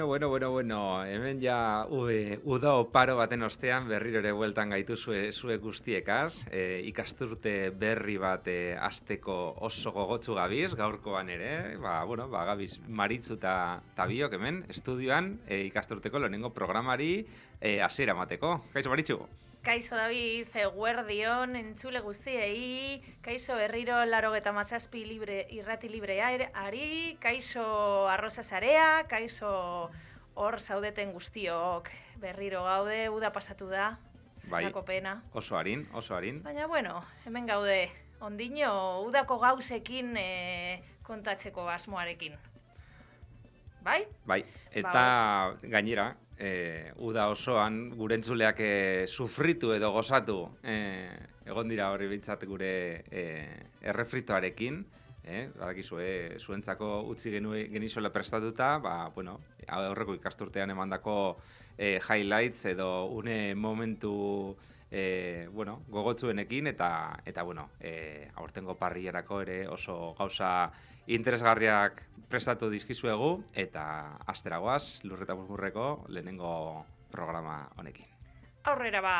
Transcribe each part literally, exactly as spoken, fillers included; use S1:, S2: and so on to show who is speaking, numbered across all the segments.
S1: Bueno, bueno, bueno, bueno, hemen ja ue, uda oparo baten ostean berriro ere bueltan gaituzue zuek guztiekaz, e, ikasturte berri bat e, asteko oso gogotsu gabiz, gaurkoan ere, ba, bueno, ba, gabiz Maritzu eta Tabiok hemen, estudioan e, ikasturteko lehenengo programari e, hasiera emateko. Kaixo, Maritzu?
S2: Kaixo David, eguerdion, entzule guztiei, kaixo berriro larogeta mazazpi libre, irrati librea ari, kaixo arroza zarea, kaixo hor zaudeten guztiok, berriro gaude, uda pasatu da, zelako
S1: Bai,
S2: pena.
S1: oso harin, oso harin.
S2: Baina bueno, hemen gaude, ondino udako gauzekin e, kontatzeko asmoarekin. Bai?
S1: Bai, eta gainera, e, uda osoan gure entzuleak e, sufritu edo gozatu e, egon dira hori bintzat gure e, errefritoarekin, e, badakizue, zuentzako utzi genue, genizuela prestatuta, ba, bueno, aurreko ikasturtean emandako e, highlights edo une momentu e, bueno, gogotsuenekin eta, eta bueno, e, aurtengo parrillerako ere oso gauza interesgarriak prestatu dizkizuegu eta asteragoaz lurreta burburreko lehenengo programa honekin.
S2: Aurrera ba!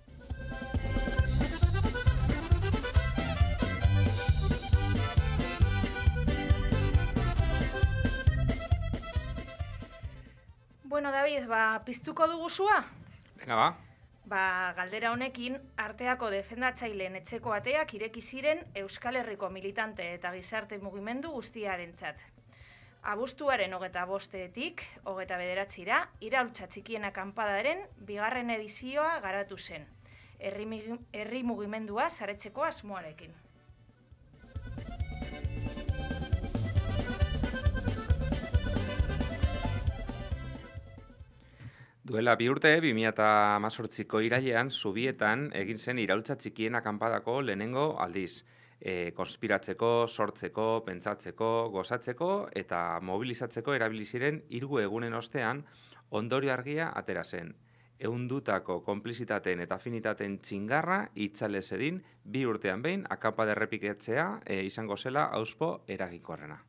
S2: Bueno, David, ba, piztuko dugu zua?
S1: Venga, ba.
S2: Ba, galdera honekin, arteako defendatzaileen etxeko ateak ireki ziren Euskal Herriko militante eta gizarte mugimendu guztiarentzat. Abuztuaren hogeta bostetik, hogeta bederatzira, iraultza txikiena kanpadaren bigarren edizioa garatu zen. Herri, herri mugimendua saretzeko asmoarekin.
S1: Duela bi urte, bi mila hemezortziko irailean, Zubietan egin zen iraultza txikien akanpadako lehenengo aldiz. E, konspiratzeko, sortzeko, pentsatzeko, gozatzeko eta mobilizatzeko erabili ziren hiru egunen ostean ondorio argia atera zen. Ehundutako konplizitateen eta afinitateen txingarra itzale zedin bi urtean behin akanpada errepikatzea e, izango zela auzpo eraginkorrena.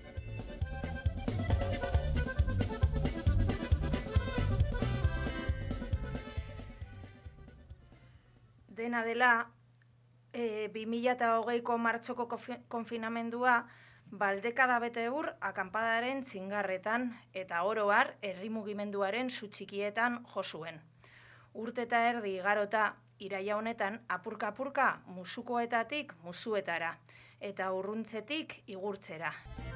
S2: Dena dela, e, bi mila hogeiko martxoko konfinamendua baldekada bete ur akanpadaren txingarretan eta oro har herri mugimenduaren sutxikietan josuen. Urte eta erdi igarota iraia honetan apurka-apurka musukoetatik musuetara eta urruntzetik igurtzera.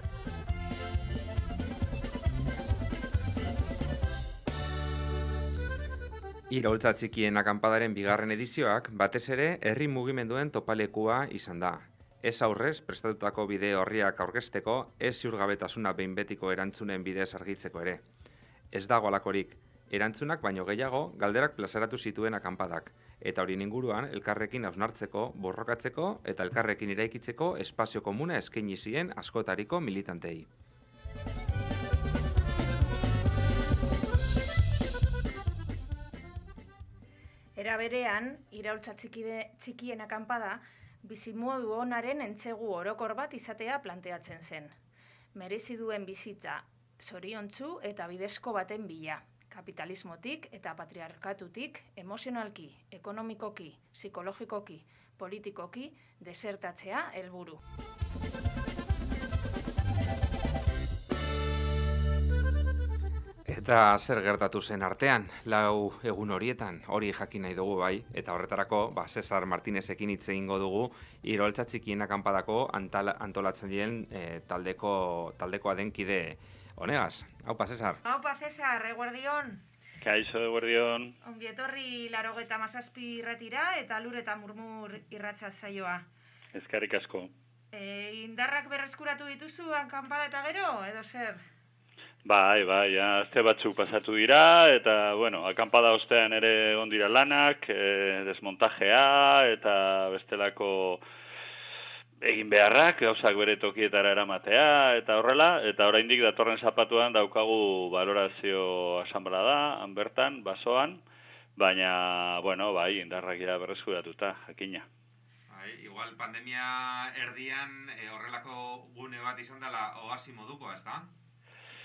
S1: Iraultza txikien akanpadaren bigarren edizioak batez ere herri mugimenduen topalekua izan da. Ez aurrez, prestatutako bideo horriak aurkezteko, ez ziurgabetasuna behin betiko erantzunen bidez argitzeko ere. Ez dago alakorik, erantzunak baino gehiago galderak plazaratu zituen akanpadak, eta hori inguruan elkarrekin hausnartzeko, borrokatzeko eta elkarrekin iraikitzeko espazio komuna eskaini zien askotariko militantei.
S2: Era berean, iraultza txikien akanpada, bizimodu onaren entzegu orokor bat izatea planteatzen zen. Merezi duen bizitza, zoriontsu eta bidezko baten bila, kapitalismotik eta patriarkatutik, emozionalki, ekonomikoki, psikologikoki, politikoki, desertatzea helburu.
S1: Eta zer gertatu zen artean, lau egun horietan, hori jakin nahi dugu bai, eta horretarako, ba, Cesar Martinezekin hitz egingo dugu, iraultza txikien akanpadako antolatzaileen e, taldeko, taldekoa den kide honegaz. Haupa, Cesar.
S2: Haupa, Cesar, eguerdion.
S3: Kaixo, eguerdion.
S2: Ongi etorri larogeta mazazpi irratira eta lur eta murmur irratza zaioa.
S3: Ezkarrik asko.
S2: E, indarrak berreskuratu dituzu akanpada eta gero, edo zer?
S3: Bai, bai, ja, azte batzuk pasatu dira, eta, bueno, akanpada ostean ere egon dira lanak, e, desmontajea, eta bestelako egin beharrak, gauzak bere tokietara eramatea, eta horrela, eta oraindik datorren zapatuan daukagu valorazio asanblada, han bertan, basoan, baina, bueno, bai, indarrak ja berreskuratuta, jakina.
S1: Igual pandemia erdian e, horrelako gune bat izan dela oasi modukoa, ez da?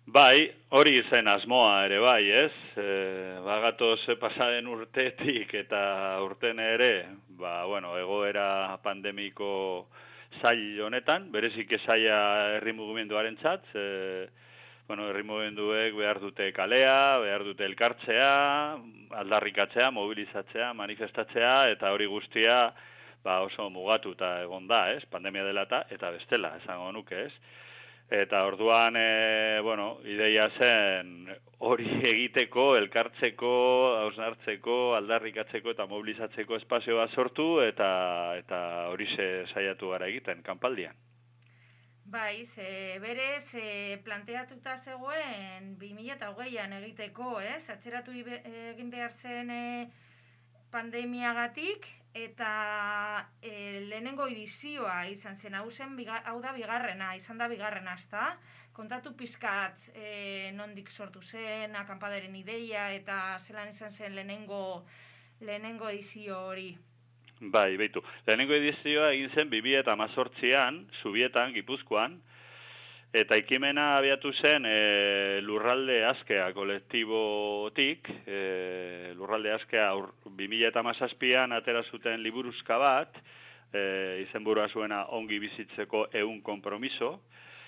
S3: Bai, hori zen asmoa ere bai, ez? E, bagatoz pasaden urtetik eta urten ere, ba, bueno, egoera pandemiko zail honetan, berezik esaia herri mugimenduaren txat, e, bueno, herri mugimenduek behar dute kalea, behar dute elkartzea, aldarrikatzea, mobilizatzea, manifestatzea, eta hori guztia ba, oso mugatuta egon da, ez? Pandemia dela eta, eta bestela, esango nuke, ez? Eta orduan, e, bueno, ideia zen hori egiteko, elkartzeko, hausnartzeko, aldarrikatzeko eta mobilizatzeko espazio bat sortu eta eta hori saiatu gara egiten kanpaldian.
S2: Bai, ze berez e, planteatuta zegoen bi mila hogeian egiteko, ez? Atzeratu egin behar zen e, pandemiagatik eta e, lehenengo edizioa izan zen, hau, zen, biga, hau da bigarrena, izan da bigarrena, ezta? Kontatu pizkat e, nondik sortu zen, akanpadaren ideia eta zelan izan zen lehenengo, lehenengo edizio hori.
S3: Bai, beitu. Lehenengo edizioa egin zen bi mila hemezortzian, Zubietan, Gipuzkoan, eta ekimena abiatu zen e, Lurralde Askea kolektibotik, e, Lurralde Askea bi mila hamazazpian atera zuten liburuzka bat, e, izenburua zuena ongi bizitzeko ehun konpromiso,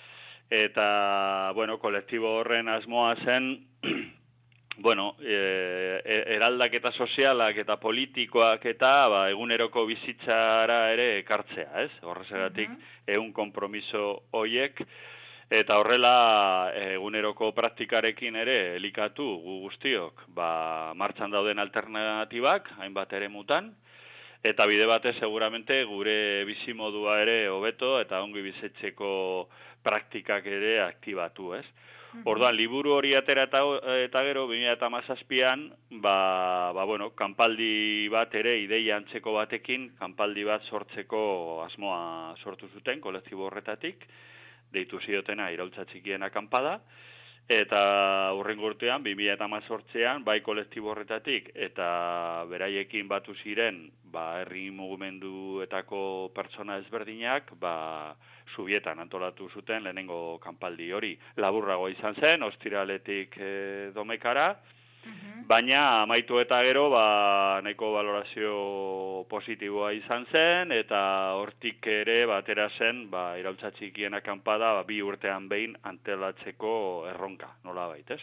S3: eta, bueno, kolektibo horren asmoa zen, bueno, e, eraldaketa sozialak eta politikoak eta ba, eguneroko bizitzara ere ekartzea, ez? Horrezegatik ehun uh-huh. konpromiso hoiek, eta horrela eguneroko praktikarekin ere elikatu gu guztiok, ba, martxan dauden alternatibak, hainbat ere mutan, eta bide batez seguramente gure bizimodua ere hobeto eta ongi bizitzeko praktikak ere aktibatu, ez? Orduan, liburu hori atera eta, eta gero, bi mila hamazazpian, ba, ba, bueno, kanpaldi bat ere, ideia antzeko batekin, kanpaldi bat sortzeko asmoa sortu zuten, kolektibo horretatik, deitu ziotena iraultza txikien akanpada, eta hurrengo urtean, bi mila hemezortzian, bai kolektibo horretatik, eta beraiekin batu ziren, ba, herri mugimenduetako pertsona ezberdinak, ba, Zubietan antolatu zuten lehenengo kanpaldi hori. Laburrago izan zen, ostiraletik e, domekara, uh-huh. baina amaitu eta gero ba, nahiko valorazio positiboa izan zen, eta hortik ere batera zen ba, iraultza txikien akanpada ba, bi urtean behin antelatzeko erronka, nola baitez.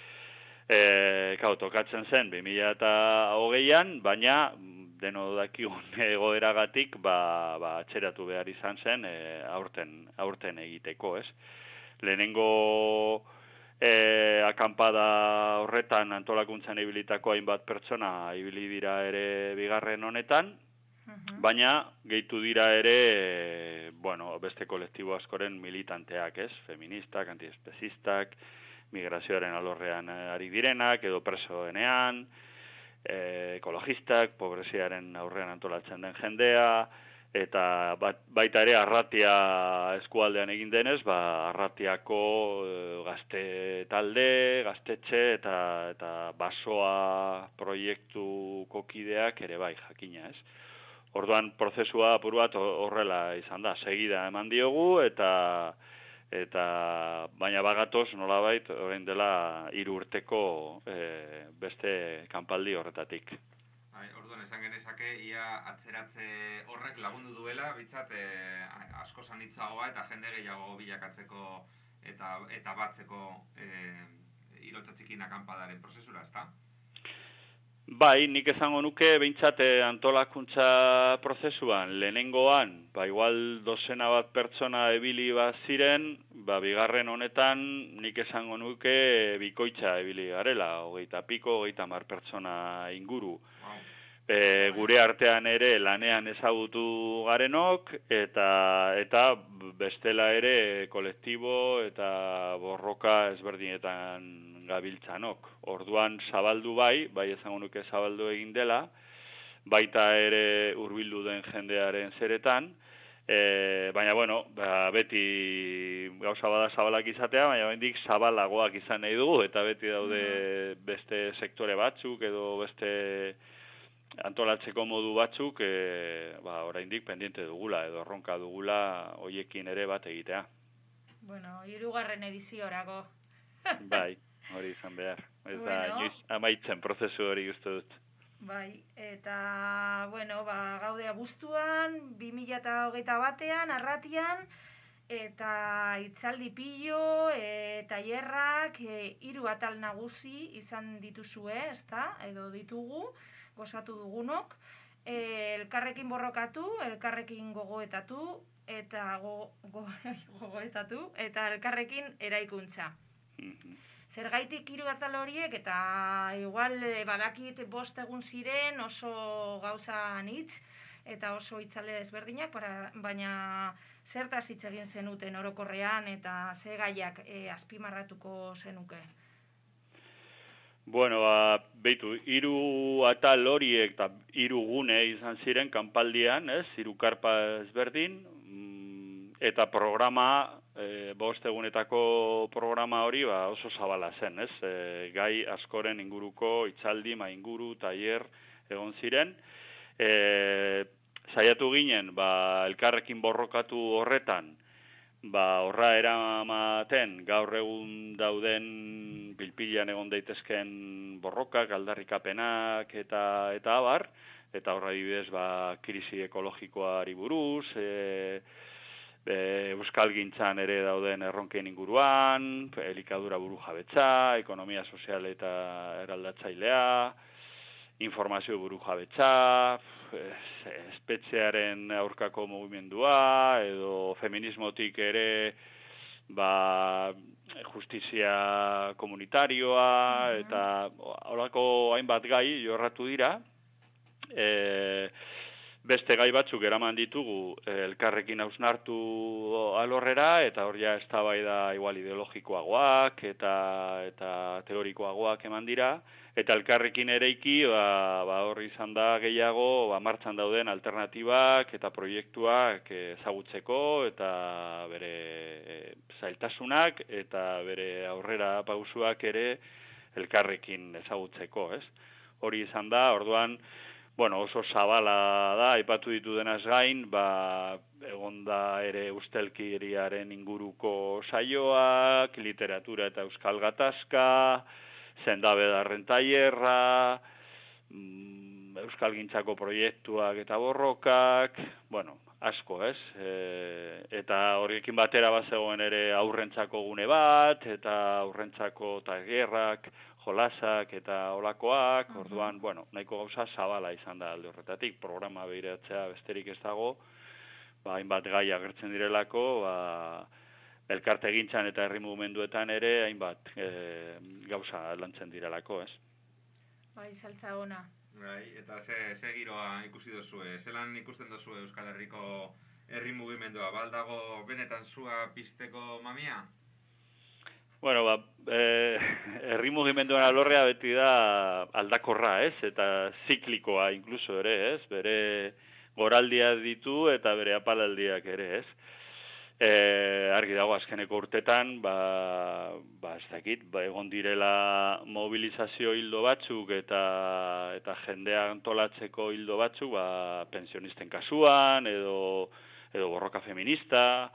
S3: E, kau, tokatzen zen bi mila hogeian, baina deno dakigun egoeragatik ba, ba, atxeratu behar izan zen e, aurten, aurten egiteko, ez? Lehenengo e, akanpada horretan antolakuntzan ibilitako hainbat pertsona ibili dira ere bigarren honetan, uh-huh. baina gehitu dira ere e, bueno, beste kolektibo askoren militanteak, ez? Feministak, antiespezistak, migrazioaren alorrean ari direnak, edo presoenean, E, ekologistak, pobreziaren aurrean antolatzen den jendea, eta bat, baita ere Arratia eskualdean egin denez, ba, Arratiako e, gazte talde, gaztetxe eta, eta basoa proiektuko kideak ere bai jakina, ez? Orduan prozesua apur bat horrela izan da, segida eman diogu, eta eta baina bagatoz nolabait orain dela hiru urteko e, beste kanpaldi horretatik.
S1: Bai, orduan esan genezake ia atzeratze horrek lagundu duela, bitzat e, asko sanitzagoa eta jende gehiago bilakatzeko eta eta batzeko e, iraultza txikien akanpadaren prozesura, ezta?
S3: Bai, nik esango nuke behintzat antolakuntza prozesuan, lehenengoan, ba igual dozena bat pertsona ebili bat ziren, ba bigarren honetan nik esango nuke bikoitza ebili garela, hogeita piko, hogeita hamar pertsona inguru. Wow. E, gure artean ere lanean ezagutu garenok, eta eta bestela ere kolektibo eta borroka ezberdinetan gabiltzanok. Orduan zabaldu bai, bai esango nuke zabaldu egin dela, baita ere hurbildu den jendearen zeretan, e, baina bueno, ba, beti gauza bada zabalak izatea, baina oraindik zabalagoak izan nahi dugu, eta beti daude beste sektore batzuk edo beste antolatzeko modu batzuk, e, ba, oraindik pendiente dugula edo erronka dugula hoiekin ere bat egitea.
S2: Bueno, hirugarren ediziorako.
S3: Bai, hori izan behar. Ez da,
S2: Bueno.
S3: inoiz amaitzen prozesu hori uste dut.
S2: Bai, eta, bueno, ba, gaude abuztuan, bi mila hogeita batean, arratian, eta itzaldi pilo, e, tailerrak, e, hiru atal nagusi izan dituzue, ezta, edo ditugu, gozatu dugunok, e, elkarrekin borrokatu, elkarrekin gogoetatu, eta go, go, gogoetatu, eta elkarrekin eraikuntza. Zergaitik hiru atal horiek, eta igual badakit bost egun ziren oso gauza anitz, eta oso itzale ezberdinak, baina zertaz hitz egin zenuten orokorrean, eta ze gaiak e, azpimarratuko zenuke?
S3: Bueno, ba, beitu, hiru atal horiek eta hiru gune izan ziren kanpaldian, ez? Hiru karpa ezberdin, eta programa, e, bost egunetako programa hori ba, oso zabala zen, ez? E, gai askoren inguruko itzaldi, ma inguru, tailer egon ziren. E, saiatu ginen, ba, elkarrekin borrokatu horretan, ba, horra eramaten gaur egun dauden pilpilan egon daitezken borrokak, aldarrikapenak eta eta abar, eta horra adibidez, ba, krisi ekologikoari buruz, e, e, euskalgintzan ere dauden erronken inguruan, elikadura buru jabetza, ekonomia sozial eta eraldatzailea, informazio buru jabetza, espetxearen aurkako mugimendua, edo feminismotik ere ba, justizia komunitarioa, eta horako hainbat gai jorratu dira. E, beste gai batzuk eraman ditugu elkarrekin hausnartu alorrera, eta hor ja eztabaida igual ideologikoagoak eta, eta teorikoagoak eman dira. Eta elkarrekin ereiki, ba, ba hor izan da gehiago, ba, martxan dauden alternatibak eta proiektuak ezagutzeko, eta bere e, zailtasunak, eta bere aurrera pausuak ere elkarrekin ezagutzeko, ez? Hori izan da, orduan, bueno, oso zabala da, aipatu ditu denaz gain, ba, egon da ere ustelkeriaren inguruko saioak, literatura eta euskal gatazka, zendabedarren tailerra, euskalgintzako proiektuak eta borrokak, bueno, asko, ez? E, eta horiekin batera bazegoen ere aurrentzako gune bat, eta aurrentzako tailerrak, jolasak eta olakoak, orduan, bueno, nahiko gauza zabala izan da alde horretatik, programa behiratzea besterik ez dago, ba, hainbat gai agertzen direlako, ba, elkarte egintzan eta herri mugimenduetan ere hainbat e, gauza lantzen direlako, ez?
S2: Bai, saltza ona.
S1: Bai, eta ze, ze giroa ikusi duzue, zelan ikusten duzue Euskal Herriko herri mugimendua, baldago benetan zua pizteko mamia?
S3: Bueno, ba, e, herri mugimenduan alorrea beti da aldakorra, ez? Eta ziklikoa inkluso ere, ez? Bere goraldia ditu eta bere apalaldiak ere, ez? E, argi dago azkeneko urtetan, ba, ba ez dakit, ba, egon direla mobilizazio hildo batzuk eta eta jendea antolatzeko hildo batzuk, ba, pensionisten kasuan, edo, edo borroka feminista,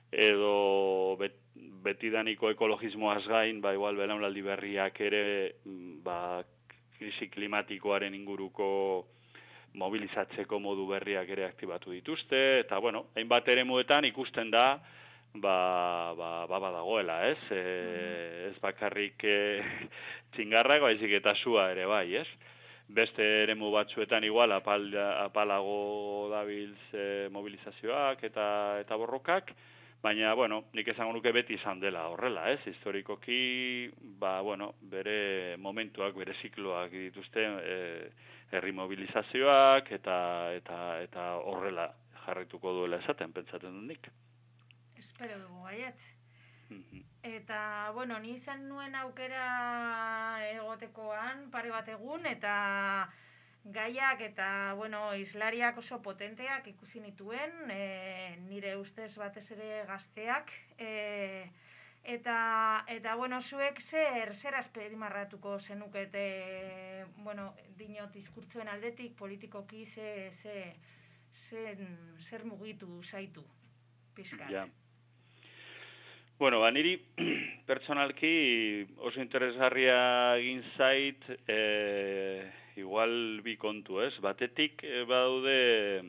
S3: edo bet, betidaniko ekologismoaz gain, ba, igual belaunaldi berriak ere, ba, krisi klimatikoaren inguruko mobilizatzeko modu berriak ere aktibatu dituzte, eta, bueno, hainbat eremuetan ikusten da, ba, ba, ba badagoela, ez? E, ez bakarrik e, txingarrak, baizik eta sua ere bai, ez? Beste eremu batzuetan igual apal, apalago dabilz e, mobilizazioak eta, eta borrokak, baina, bueno, nik esango nuke beti izan dela horrela, ez? Historikoki, ba, bueno, bere momentuak, bere zikloak dituzte, e, herri mobilizazioak eta eta eta horrela jarraituko duela esaten pentsatzen dut nik.
S2: Espero dugu baiet. Mm-hmm. Eta, bueno, ni izan nuen aukera egotekoan pare bat egun, eta gaiak eta, bueno, islariak oso potenteak ikusi nituen, e, nire ustez batez ere gazteak, e, Eta, eta, bueno, zuek zer, zer azpimarratuko zenukete, bueno, dinot diskurtzoen aldetik, politikoki, ze, ze, zer, zer mugitu zaitu, pizkat?
S3: Ja. Bueno, ba, niri pertsonalki oso interesgarria egin zait, e, igual bi kontu, ez? Batetik e, badaude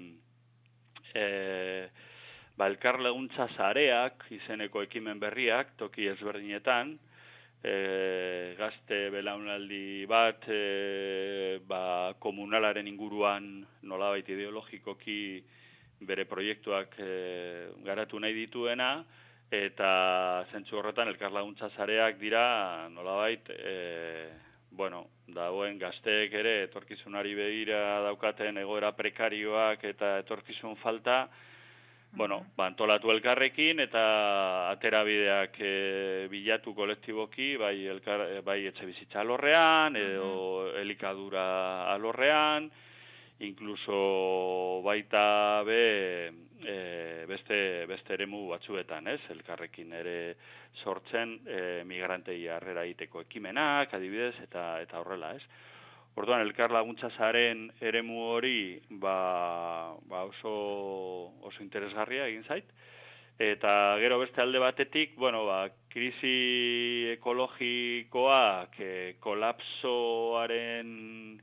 S3: e, ba, elkar laguntza sareak, izeneko ekimen berriak, toki ezberdinetan, e, gazte belaunaldi bat, e, ba, komunalaren inguruan nolabait ideologikoki bere proiektuak e, garatu nahi dituena, eta zentzu horretan elkarlaguntza sareak dira nolabait, e, bueno, dagoen gazteek ere etorkizunari begira daukaten egoera prekarioak eta etorkizun falta, bueno, ba, antolatu elkarrekin eta aterabideak e, bilatu kolektiboki, bai, elkar, bai etxe bizitza alorrean, edo elikadura alorrean, inkluso baita be e, beste, beste eremu batzuetan, ez? Elkarrekin ere sortzen e, migrantei harrera egiteko ekimenak, adibidez, eta eta horrela, ez? Orduan, elkar laguntza saren eremu hori ba, ba oso, oso interesgarria egin zait. Eta gero beste alde batetik, bueno, ba, krisi ekologikoak, e, kolapsoaren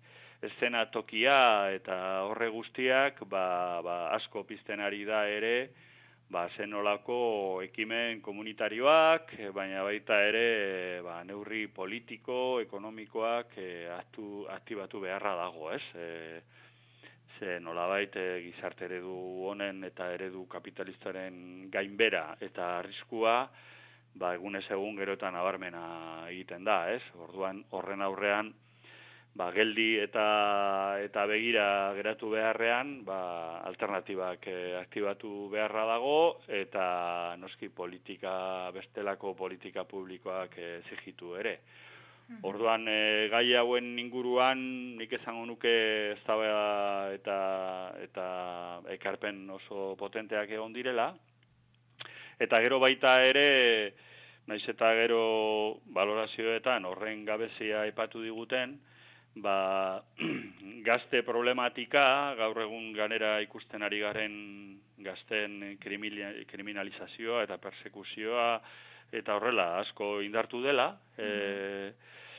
S3: eszenatokia eta horre guztiak ba, ba, asko pizten ari da ere, ba, zenolako ekimen komunitarioak, baina baita ere ba, neurri politiko, ekonomikoak e, aktu, aktibatu beharra dago, ez? E, ze nolabait e, gizarte eredu honen eta eredu kapitalistaren gainbera eta arriskua, ba, egunez egun gerotan nabarmena egiten da, ez? Orduan horren aurrean, ba, geldi eta eta begira geratu beharrean, ba, alternatibak e, aktibatu beharra dago, eta noski politika, bestelako politika publikoak e, exigitu ere. Orduan, e, gai hauen inguruan, nik esango nuke eztabaida eta, eta ekarpen oso potenteak egon direla, eta gero baita ere, naiz eta gero valorazioetan horren gabezia aipatu diguten, ba, gazte problematika, gaur egun ganera ikusten ari garen gazten kriminalizazioa eta persekuzioa, eta horrela asko indartu dela, e,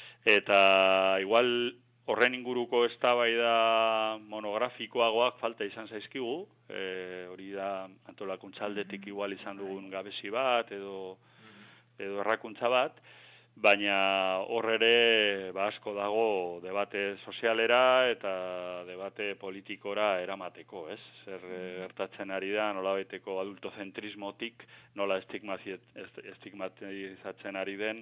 S3: eta igual horren inguruko eztabaida monografikoagoak falta izan zaizkigu, e, hori da antolakuntza aldetik igual izan dugun gabezi bat, edo, edo errakuntza bat, baina hor ere ba, asko dago debate sozialera eta debate politikora eramateko, ez? Zer gertatzen ari da nolabaiteko adultocentrismotik nola estigmatizatzen ari den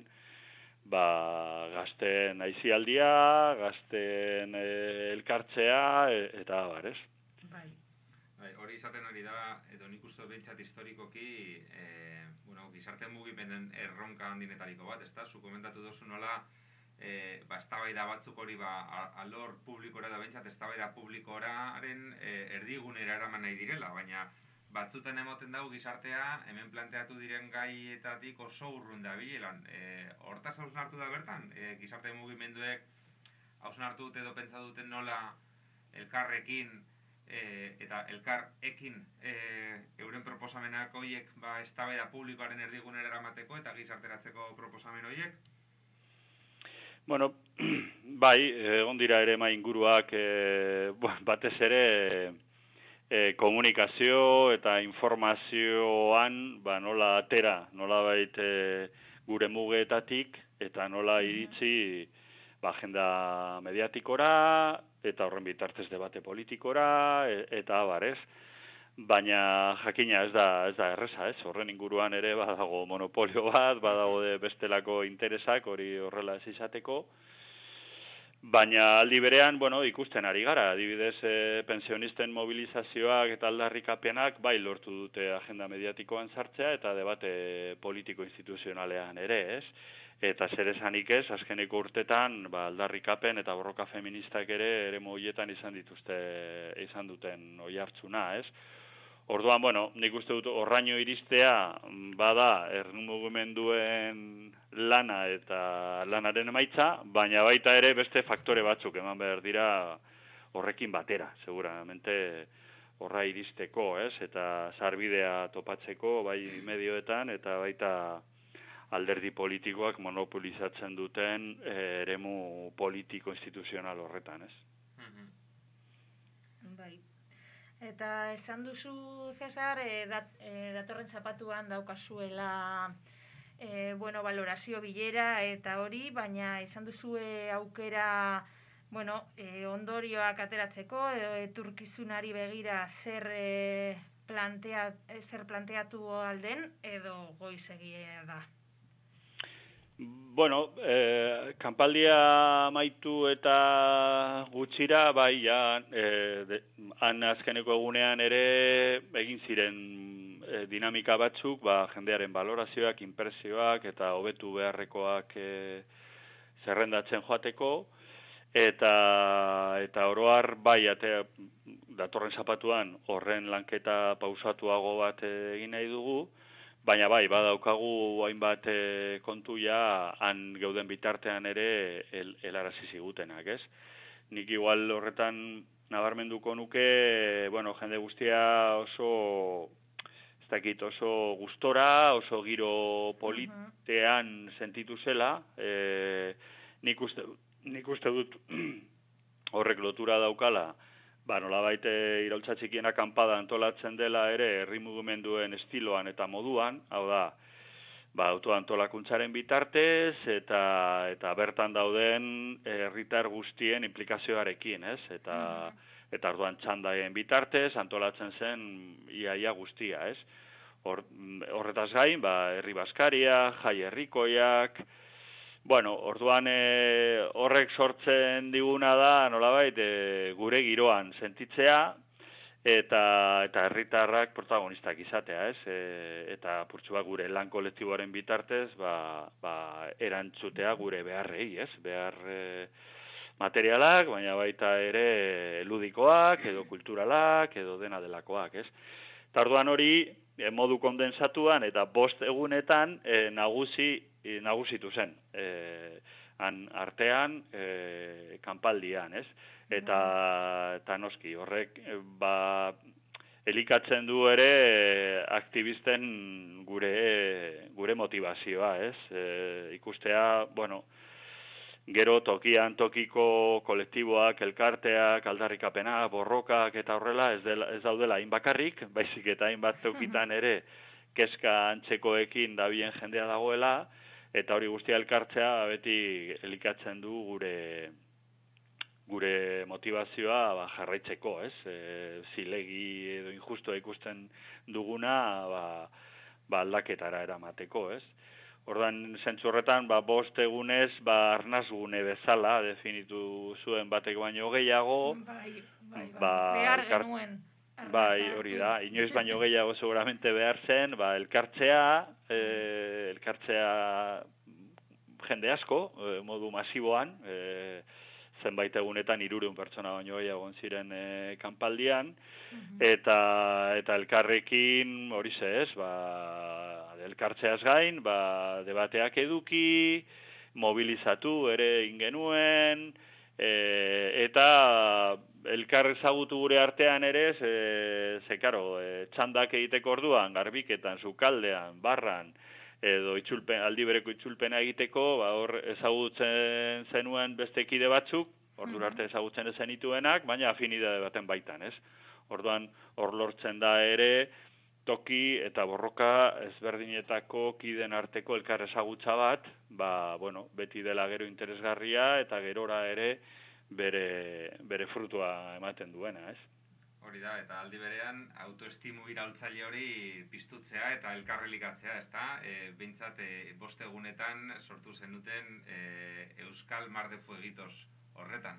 S3: ba, gazten aizialdia, gazten e, elkartzea e, eta abar, ez?
S1: Bai. Bai, hori izaten ari da, edo nik uste behintzat historikoki, e, bueno, gizarte mugimenden erronka handinetariko bat, ezta? Zu komentatu duzu nola, e, ba, eztabaida batzuk hori, ba, alor publikora da behintzat, eztabaida publikoraren e, erdigunera eraman nahi direla, baina batzutan emoten dago gizartea, hemen planteatu diren gaietatik oso urrun da bilelan. E, hortaz hausnartu da bertan, e, gizarte mugimenduek hausnartu dute edo pentsa duten nola elkarrekin, E, eta elkar ekin e, euren proposamenak horiek ba, eztabaida publikoaren erdigunera eramateko eta gizarteratzeko proposamen horiek?
S3: Bueno, bai, egon dira ere mai inguruak e, batez ere e, komunikazio eta informazioan ba, nola atera, nola bait e, gure mugeetatik eta nola iritsi ba, agenda mediatikora, eta horren bitartez debate politikora, e, eta abar, ez? Baina jakina ez da, ez da erreza, ez? Horren inguruan ere badago monopolio bat, badago de bestelako interesak, hori horrela ez izateko. Baina aldi berean, bueno, ikusten ari gara, adibidez, e, pensionisten mobilizazioak eta aldarrikapenak bai lortu dute agenda mediatikoan sartzea eta debate politiko instituzionalean ere, ez? Eta zer esanik ez, azkeneko urtetan, ba, aldarrikapen eta borroka feministak ere eremu horietan izan dituzte, izan duten oihartzuna, ez? Orduan, bueno, nik uste dut horraino iristea, bada, ernumugimenduen lana eta lanaren emaitza, baina baita ere beste faktore batzuk eman behar dira horrekin batera, seguramente horra iristeko, ez? Eta sarbidea topatzeko, bai medioetan, eta baita alderdi politikoak monopolizatzen duten eh, eremu politiko instituzional horretan, ez?
S2: Bai. Eta esan duzu, Cesar, e, dat, e, datorren zapatuan daukazuela e, bueno, valorazio bilera eta hori, baina esan duzu e, aukera bueno, e, ondorioak ateratzeko edo etorkizunari begira zer e, plantea, zer planteatu alden edo goizegia da.
S3: Bueno, eh, kanpaldia amaitu eta gutxira, bai, ja, eh, de, han azkeneko egunean ere egin ziren eh, dinamika batzuk, ba, jendearen valorazioak, inpresioak eta hobetu beharrekoak eh, zerrendatzen joateko, eta eta oroar bai, ate, datorren zapatuan horren lanketa pausatuago bat egin nahi dugu, baina bai, badaukagu hainbat e, kontu ja han geuden bitartean ere el, helarazi zigutenak, ez? Nik igual horretan nabarmenduko nuke, bueno, jende guztia oso, ez dakit, oso gustora, oso giro politean sentitu zela, e, nik uste, nik uste dut horrek lotura daukala, ba, nolabait iraultza txikiena kanpada antolatzen dela ere herri mugimenduen estiloan eta moduan, hau da, ba, autoantolakuntzaren bitartez eta eta bertan dauden herritar guztien implikazioarekin, ez? Eta eta orduan txandaien bitartez antolatzen zen iaia guztia, ez? Hor, horretaz gain, ba, herri baskaria, jai herrikoiak. Bueno, orduan e, horrek sortzen diguna da, nolabait, e, gure giroan sentitzea eta eta herritarrak protagonistak izatea, ez? E, eta purtsua gure lan kolektiboaren bitartez, ba, ba, erantzutea gure beharrei, ez? Behar e, materialak, baina baita ere ludikoak, edo kulturalak, edo dena delakoak, ez? Eta orduan hori, e, modu kondensatuan eta bost egunetan e, nagusi nagusitu zen, e, han artean, e, kanpaldian, ez? Eta, eta noski, horrek, ba, elikatzen du ere e, aktivisten gure, gure motivazioa, ez? E, ikustea, bueno, gero tokian tokiko kolektiboak, elkarteak, aldarrikapenak, borrokak eta horrela, ez, dela, ez daudela hain bakarrik, baizik eta hainbat tokitan ere, kezka antzekoekin dabien jendea dagoela, eta hori guztia elkartzea beti elikatzen du gure gure motivazioa ba, jarraitzeko, ez? E, zilegi edo injustua ikusten duguna ba, ba aldaketara eramateko, ez? Ordan zentzu horretan ba bost egunez ba arnasgune bezala definitu zuen batek baino gehiago,
S2: bai, bai, bai.
S3: Ba,
S2: behar
S3: elkar...
S2: genuen.
S3: Bai, hori da, inoiz baino gehiago seguramente behar zen, ba, elkartzea, e, elkartzea jende asko, e, modu masiboan, e, zenbait egunetan hirurehun pertsona baino gehiago ziren e, kanpaldian, eta eta elkarrekin hori ze ez, ba, elkartzeaz gain, ba, debateak eduki, mobilizatu ere ingenuen, e, eta elkar ezagutu gure artean ere, ze, ze karo, e, txandak egiteko orduan, garbiketan, sukaldean, barran, edo itzulpen, aldi bereko itzulpena egiteko, ba, hor ezagutzen zenuen beste kide batzuk, ordura arte ezagutzen zenituenak, baina afinidade baten baitan, ez? Orduan, hor lortzen da ere, toki eta borroka ezberdinetako kiden arteko elkar ezagutza bat, ba, bueno, beti dela gero interesgarria eta gerora ere, bere, bere frutua ematen duena, ez?
S1: Hori da, eta aldi berean autoestimu iraultzaile hori piztutzea eta elkarrelikatzea, ezta? E, behintzat, e, bost egunetan sortu zenuten e, Euskal Mar de Fuegitos horretan.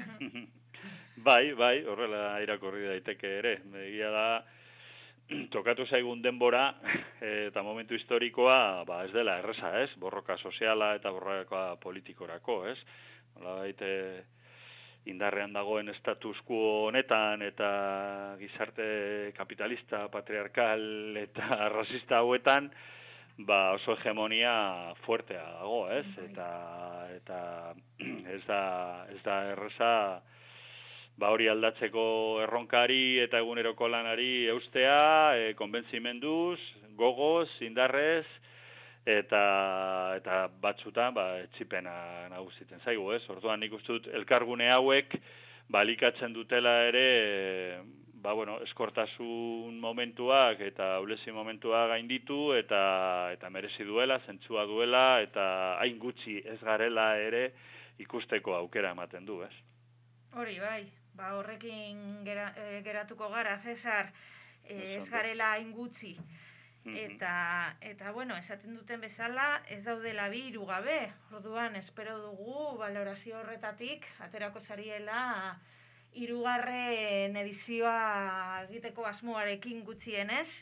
S3: Bai, bai, horrela irakurri daiteke ere. Egia da, tokatu zaigun denbora eta momentu historikoa ba, ez dela erreza, ez? Borroka soziala eta borroka politikorako, ez? Hola baite, indarrean dagoen status quo honetan eta gizarte kapitalista, patriarkal eta rasista hauetan, ba oso hegemonia fuertea dago, ez? Eta eta ez da ez da erresa ba hori aldatzeko erronkari eta eguneroko lanari eustea, e, konbentzimenduz, gogoz, indarrez, eta eta batzutan ba etxipena nagusitzen zaigu, ez? Orduan nik uste dut elkargune hauek balikatzen dutela ere ba bueno, eskortasun momentuak eta aulezi momentua gainditu eta eta merezi duela, zentzua duela eta hain gutxi ez garela ere ikusteko aukera ematen du, ez?
S2: Hori bai, ba horrekin gera, e, geratuko gara, Cesar, e, ez garela hain gutxi. Eta, eta bueno, esaten duten bezala, ez daudela bi hiru gabe. Orduan, espero dugu, balorazio horretatik, aterako zariela, hirugarren edizioa egiteko asmoarekin gutxienez,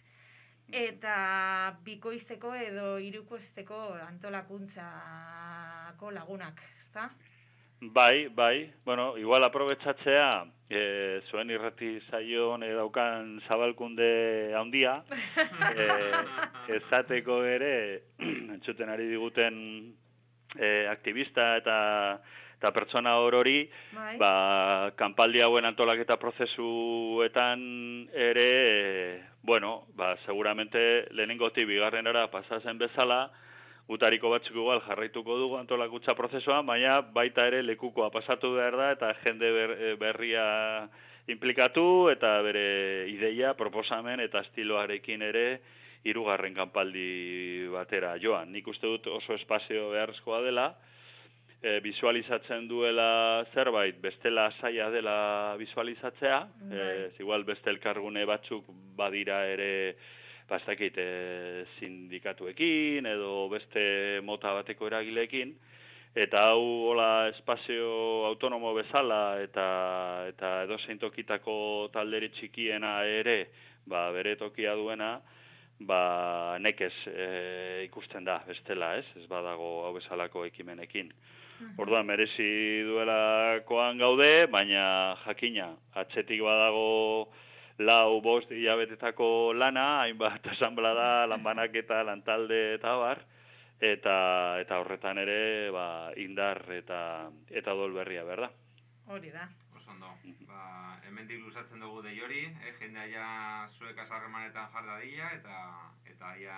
S2: eta bikoizteko edo hirukoizteko antolakuntzako lagunak, ezta?
S3: Bai, bai, bueno, igual aprobetxatzea, e, zuen irrati saio hone daukan zabalkunde handia, e, ezateko ere, entzuten ari diguten e, aktivista eta eta pertsona orori,
S2: bai.
S3: Ba, kanpaldi hauen antolaketa prozesuetan ere, e, bueno, ba, seguramente lehenengotik bigarrenera pasatzen bezala, gutariko batzuk igual jarraituko dugu antolakutza prozesuan, baina baita ere lekukoa pasatu behar da eta jende ber, berria implikatu eta bere ideia, proposamen eta estiloarekin ere hirugarren kanpaldi batera joan. Nik uste dut oso espazio beharrezkoa dela, e, visualizatzen duela zerbait, bestela zaila dela visualizatzea, e, igual beste elkargune batzuk badira ere bastakit e, sindikatuekin edo beste mota bateko eragileekin, eta hau hola espazio autonomo bezala eta eta edozein tokitako talderi txikiena ere ba, bere tokia duena, ba, nekez e, ikusten da bestela, ez? Ez badago hau bezalako ekimenekin. Orduan merezi duelakoan gaude, baina jakina, atzetik badago lau bost hilabetetako lana, hainbat asanblada, lanbanaketa, lantalde eta bar, eta eta horretan ere ba, indar eta eta odol berria, berda?
S2: Hori da.
S1: Oso ondo. Ba, hemendik luzatzen dugu dei hori, eh, jendea ja zuek azarremanetan jar dadila eta eta ja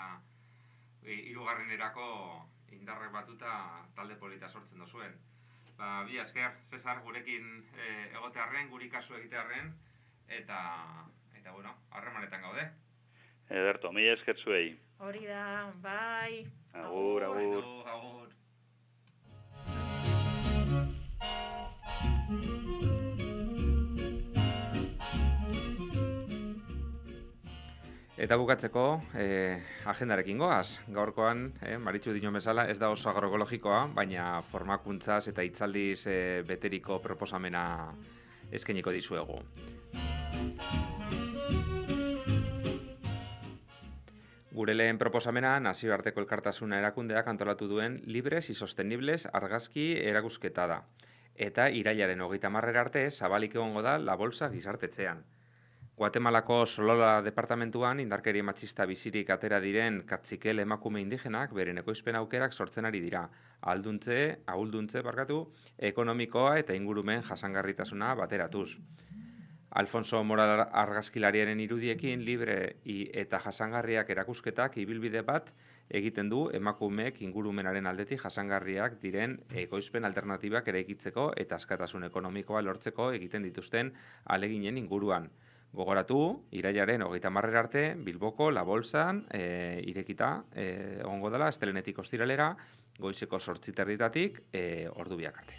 S1: hirugarrenerako indarrek batuta talde polita sortzen dozuen. Ba, bi esker, Cesar, gurekin e, egotearren, guri kasu egitearren, eta, eta bueno, harremanetan gaude.
S3: Ederto, mila esker zuei.
S2: Hori da, bai.
S3: Agur, agur.
S1: Agur, agur. Eta bukatzeko, eh, agendarekin goaz. Gaurkoan, eh, Maritxu dio bezala, ez da oso agroekologikoa, baina formakuntzaz eta hitzaldiz eh, beteriko proposamena eskainiko dizuegu. Gure lehen proposamena, nazioarteko elkartasuna erakundeak antolatu duen libres y sostenibles argazki erakusketa da. Eta irailaren hogeita hamarrera arte zabalik egongo da La Bolsa gizartetzean. Guatemalako Solola departamentuan indarkeria matxista bizirik atera diren katzikel emakume indigenak beren ekoizpen aukerak sortzen ari dira. Alduntze, ahulduntze barkatu, ekonomikoa eta ingurumen jasangarritasuna bateratuz. Alfonso Moral argazkilariaren irudiekin libre eta jasangarriak erakusketak ibilbide bat egiten du emakumeek ingurumenaren aldetik jasangarriak diren ekoizpen alternatibak eraikitzeko eta askatasun ekonomikoa lortzeko egiten dituzten aleginen inguruan. Gogoratu, irailaren hogeita hamarrera arte, Bilboko La Bolsan e, irekita e, egongo dela, astelehenetik ostiralera, goizeko zortzi terditatik e, ordu biak arte.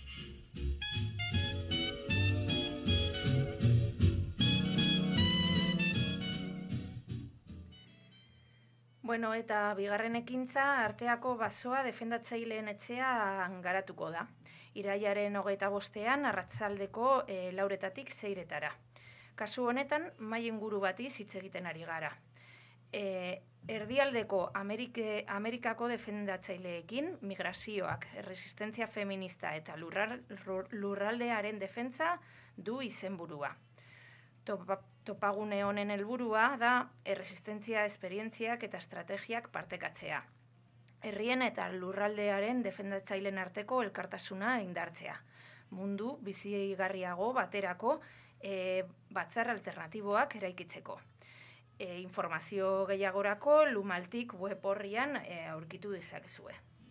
S2: Bueno, eta bigarren ekintza arteako basoa defendatzaileen etxean garatuko da. Irailaren hogeita bostean arratsaldeko e, lauretatik seiretara. Kasu honetan, mai inguru bati hitz egiten ari gara. E, erdialdeko Amerike, Amerikako defendatzaileekin migrazioak, erresistentzia feminista eta lurrar, lurraldearen defentsa du izenburua. Topa, topagune honen helburua da erresistentzia esperientziak eta estrategiak partekatzea. Herrien eta lurraldearen defendatzaileen arteko elkartasuna indartzea. Mundu bizigarriago baterako E, batzar alternatiboak eraikitzeko. E, informazio gehiagorako Lumaltik web horrian e, aurkitu dezakezue.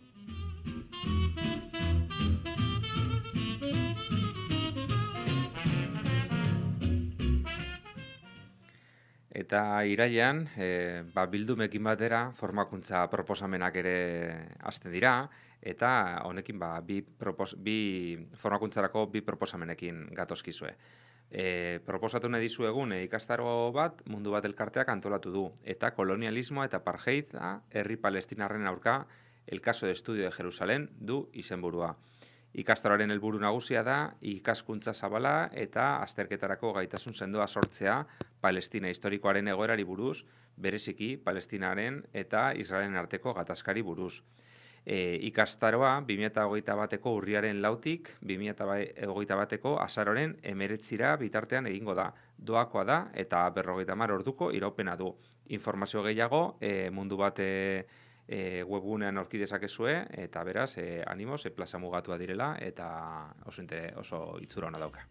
S1: Eta irailean, e, ba, bildumekin batera formakuntza proposamenak ere hasten dira, eta honekin ba, bi, propos, bi formakuntzarako bi proposamenekin gatozkizue. E, proposatu nahi dizuegun e, ikastaro bat mundu bat elkarteak antolatu du, eta kolonialismoa eta apartheida herri palestinarren aurka el caso de estudio de Jerusalén du izenburua. Ikastaroaren helburu nagusia da ikaskuntza zabala eta azterketarako gaitasun sendoa sortzea Palestina historikoaren egoerari buruz, bereziki Palestinaren eta Israelen arteko gatazkari buruz. E, ikastaroa bi mila hogeita bateko urriaren lautik bi mila hogeita bateko azaroren hemeretzira bitartean egingo da. Doakoa da eta berrogeita hamar orduko iraupena du. Informazio gehiago e, mundu bate E, webgunean aurki dezakezue eta beraz, e, animoz, e, plaza mugatua direla eta oso, inter, oso itzura ona dauka.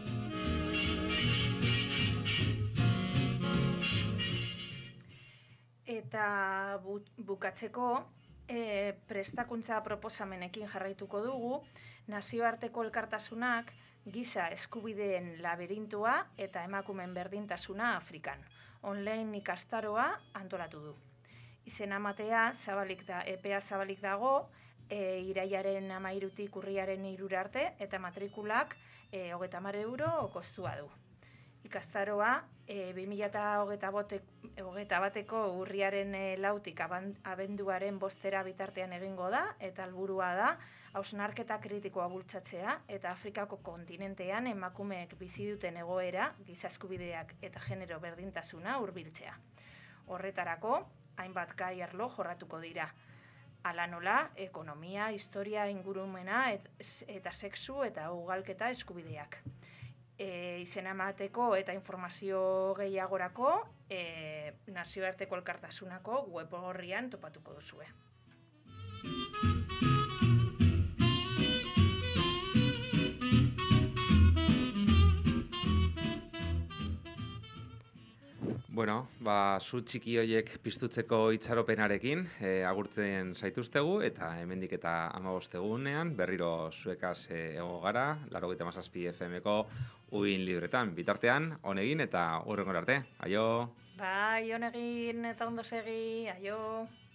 S2: Eta bu, bukatzeko, e, prestakuntza proposamenekin jarraituko dugu, nazioarteko elkartasunak giza eskubideen laberintua eta emakumen berdintasuna Afrikan. Online ikastaroa antolatu du. Izen amatea zabalik da, epea zabalik dago, e, iraiaren amairutik urriaren irura arte, eta matrikulak e, hogeita hamar euro kostua du. Ikastaroa, e, bi mila hogeita bateko urriaren e, lautik abenduaren bostera bitartean egingo da, eta helburua da, hausnarketa kritikoa bultzatzea, eta Afrikako kontinentean emakumeek bizi duten egoera, giza eskubideak eta genero berdintasuna hurbiltzea. Horretarako, hainbat gai arlo jorratuko dira. Hala nola, ekonomia, historia, ingurumena et, eta sexu eta ugalketa eskubideak. E, izena emateko eta informazio gehiagorako e, nazioarteko elkartasunako web horrian topatuko duzue.
S1: Bueno, ba, zu txiki horiek piztutzeko itxaropenarekin e, agurtzen zaituztegu eta hemendik eta hamabost egunean berriro zuekaz e, ego gara, laurogeita hamazazpi F M-ko uin libretan. Bitartean, honegin eta hurrengora arte. Aio!
S2: Bai, honegin eta ondo segi, aio!